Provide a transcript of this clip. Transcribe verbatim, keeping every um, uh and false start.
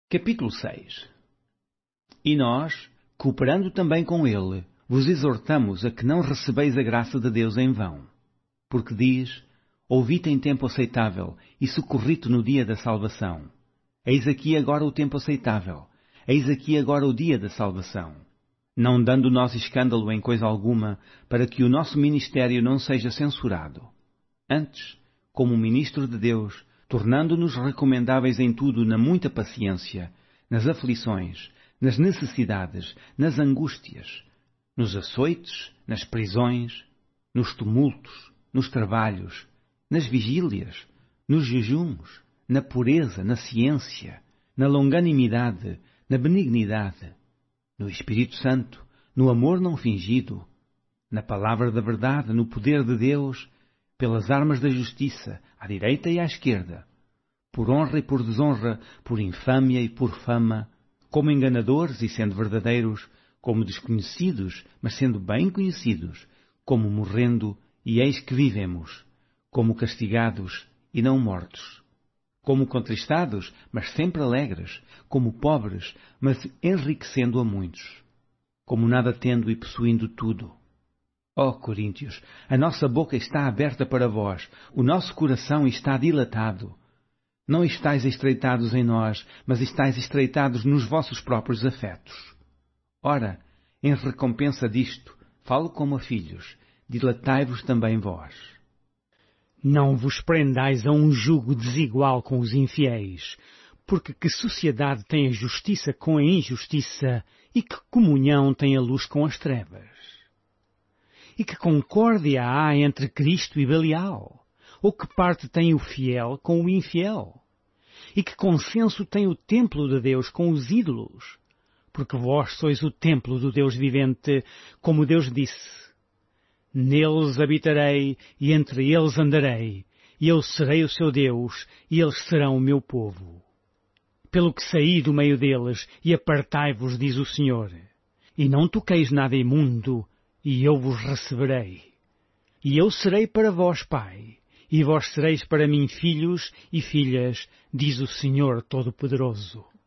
Capítulo seis. E nós, cooperando também com ele, vos exortamos a que não recebeis a graça de Deus em vão. Porque diz, ouvi-te em tempo aceitável, e socorri-te no dia da salvação. Eis aqui agora o tempo aceitável, eis aqui agora o dia da salvação. Não dando nós escândalo em coisa alguma, para que o nosso ministério não seja censurado. Antes, como ministro de Deus, tornando-nos recomendáveis em tudo na muita paciência, nas aflições, nas necessidades, nas angústias, nos açoites, nas prisões, nos tumultos, nos trabalhos, nas vigílias, nos jejuns, na pureza, na ciência, na longanimidade, na benignidade, no Espírito Santo, no amor não fingido, na palavra da verdade, no poder de Deus, pelas armas da justiça, à direita e à esquerda, por honra e por desonra, por infâmia e por fama, como enganadores e sendo verdadeiros, como desconhecidos, mas sendo bem conhecidos, como morrendo e eis que vivemos, como castigados e não mortos, como contristados, mas sempre alegres, como pobres, mas enriquecendo a muitos, como nada tendo e possuindo tudo. Ó Coríntios, a nossa boca está aberta para vós, o nosso coração está dilatado. Não estáis estreitados em nós, mas estáis estreitados nos vossos próprios afetos. Ora, em recompensa disto, falo como a filhos, dilatai-vos também vós. Não vos prendais a um jugo desigual com os infiéis, porque que sociedade tem a justiça com a injustiça, e que comunhão tem a luz com as trevas? E que concórdia há entre Cristo e Belial? Ou que parte tem o fiel com o infiel? E que consenso tem o templo de Deus com os ídolos? Porque vós sois o templo do Deus vivente, como Deus disse. Neles habitarei e entre eles andarei, e eu serei o seu Deus, e eles serão o meu povo. Pelo que saí do meio deles, e apartai-vos, diz o Senhor. E não toqueis nada imundo, e eu vos receberei. E eu serei para vós pai, e vós sereis para mim filhos e filhas, diz o Senhor Todo-Poderoso.